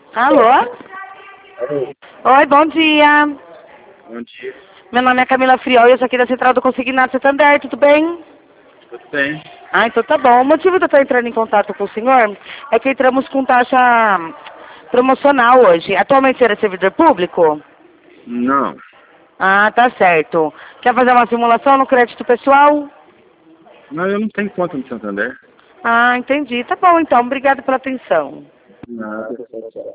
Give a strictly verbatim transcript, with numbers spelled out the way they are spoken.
Alô? Alô? Oi, bom dia. Bom dia. Meu nome é Camila Friol e eu sou aqui da Central do Consignado Santander, tudo bem? Tudo bem? Ah, então tá bom. O motivo de eu estar entrando em contato com o senhor é que entramos com taxa promocional hoje. Atualmente você é servidor público? Não. Ah, tá certo. Quer fazer uma simulação no crédito pessoal? Não, eu não tenho conta no Santander. Ah, entendi. Tá bom então. Obrigado pela atenção. Nada.